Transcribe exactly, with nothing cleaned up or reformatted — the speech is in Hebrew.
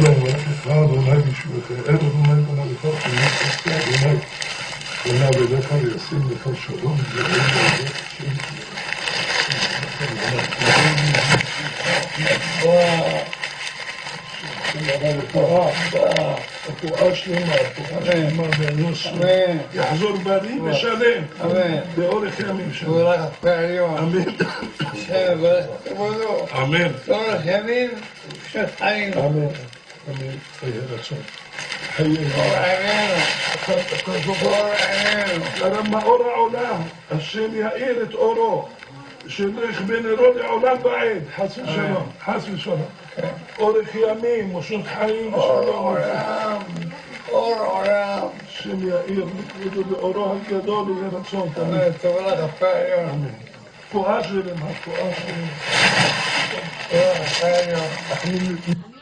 להם לך אדוני בשבילכם, עד אדוני בנה לך חינוך עושה אדוני בנה בדרך וישים לך שלום ואין בעזרת השם רפואה שלמה, רפואה שלמה ואנוש יחזור בריא ושלם באורך ימים שלם. אמן. אמן. באורך ימים ושנות חיים. אמן. אמן. יהי רצון. לרב מאור העולם, השם יאיר את אורו, שילך בנרו לעולם ועד, חס ושלום, חס ושלום. אורך ימים ושנות חיים ושלום. אור עולם. השם יאיר לכבודו באורו הגדול יהי רצון תמיד. אמן. תבוא לך פעיון. אמן. רפואה שלמה, רפואה שלמה. תבוא לך פעיון.